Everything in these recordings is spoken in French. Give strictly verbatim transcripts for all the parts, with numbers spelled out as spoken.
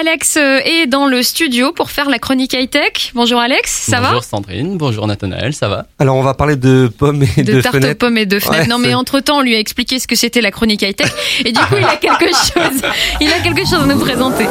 Alex est dans le studio pour faire la chronique high-tech. Bonjour Alex, ça bonjour va? Bonjour Sandrine, bonjour Nathanaël, ça va? Alors on va parler de pommes et de, de tarte fenêtres. aux pommes et de fenêtres. Ouais, non c'est... mais entre-temps, on lui a expliqué ce que c'était la chronique high-tech et du coup, il a quelque chose, il a quelque chose à nous présenter.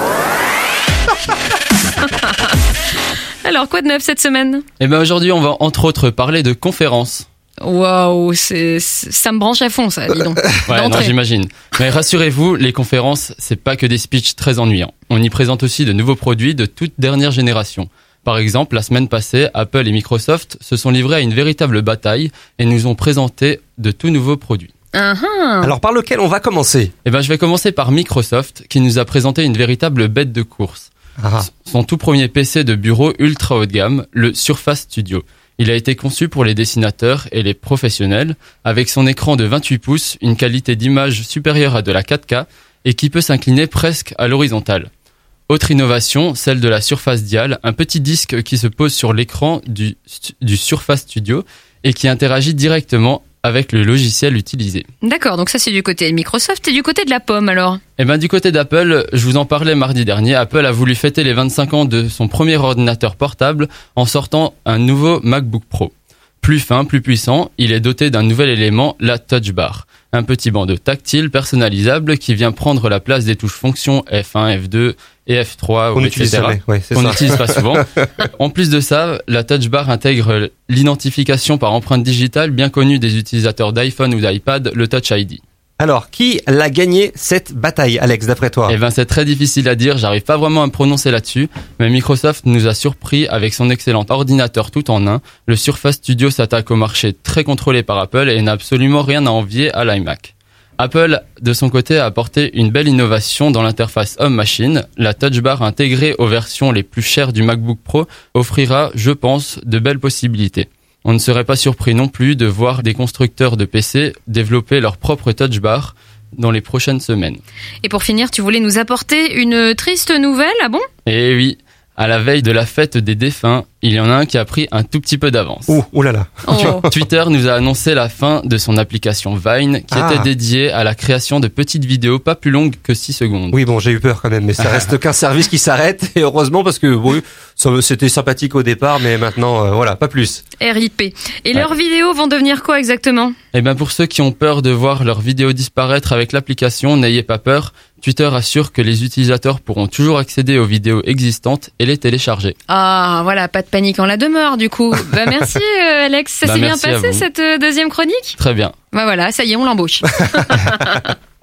Alors, quoi de neuf cette semaine? Eh ben aujourd'hui, on va entre autres parler de conférences. Waouh, c'est, c'est, ça me branche à fond, ça, dis donc. Ouais, non, j'imagine. Mais rassurez-vous, les conférences, c'est pas que des speeches très ennuyants. On y présente aussi de nouveaux produits de toute dernière génération. Par exemple, la semaine passée, Apple et Microsoft se sont livrés à une véritable bataille et nous ont présenté de tout nouveaux produits. Uh-huh. Alors par lequel on va commencer? Eh ben, je vais commencer par Microsoft, qui nous a présenté une véritable bête de course. Ah. Son tout premier P C de bureau ultra haut de gamme, le Surface Studio. Il a été conçu pour les dessinateurs et les professionnels, avec son écran de vingt-huit pouces, une qualité d'image supérieure à de la quatre K et qui peut s'incliner presque à l'horizontale. Autre innovation, celle de la Surface Dial, un petit disque qui se pose sur l'écran du, du Surface Studio et qui interagit directement avec le logiciel utilisé. D'accord, donc ça c'est du côté de Microsoft et du côté de la pomme alors? Eh ben du côté d'Apple, je vous en parlais mardi dernier, Apple a voulu fêter les vingt-cinq ans de son premier ordinateur portable en sortant un nouveau MacBook Pro. Plus fin, plus puissant, il est doté d'un nouvel élément, la Touch Bar. Un petit bandeau tactile personnalisable qui vient prendre la place des touches fonctions F un, F deux et F trois, On ou utilise et cetera. jamais, ouais, c'est On ça. n'utilise pas souvent. En plus de ça, la Touch Bar intègre l'identification par empreinte digitale bien connue des utilisateurs d'iPhone ou d'iPad, le Touch I D. Alors, qui l'a gagné cette bataille, Alex, d'après toi? Eh ben, c'est très difficile à dire, j'arrive pas vraiment à me prononcer là-dessus, mais Microsoft nous a surpris avec son excellent ordinateur tout en un. Le Surface Studio s'attaque au marché très contrôlé par Apple et n'a absolument rien à envier à l'iMac. Apple, de son côté, a apporté une belle innovation dans l'interface Home-Machine. La Touch Bar intégrée aux versions les plus chères du MacBook Pro offrira, je pense, de belles possibilités. On ne serait pas surpris non plus de voir des constructeurs de P C développer leur propre Touch Bar dans les prochaines semaines. Et pour finir, tu voulais nous apporter une triste nouvelle, ah bon? Eh oui, à la veille de la fête des défunts, il y en a un qui a pris un tout petit peu d'avance. Ouh, ouh là là. Oh. Twitter nous a annoncé la fin de son application Vine, qui Ah. était dédiée à la création de petites vidéos pas plus longues que six secondes. Oui, bon, j'ai eu peur quand même, mais ça reste qu'un service qui s'arrête, et heureusement parce que oui, ça, c'était sympathique au départ, mais maintenant, euh, voilà, pas plus. R I P. Et leurs vidéos vont devenir quoi exactement? Eh ben pour ceux qui ont peur de voir leurs vidéos disparaître avec l'application, n'ayez pas peur. Twitter assure que les utilisateurs pourront toujours accéder aux vidéos existantes et les télécharger. Ah, voilà, pas de panique en la demeure, du coup. Bah, merci, euh, Alex. Ça Bah, s'est bien merci à passé, vous. cette euh, deuxième chronique? Très bien. Bah voilà, ça y est, on l'embauche.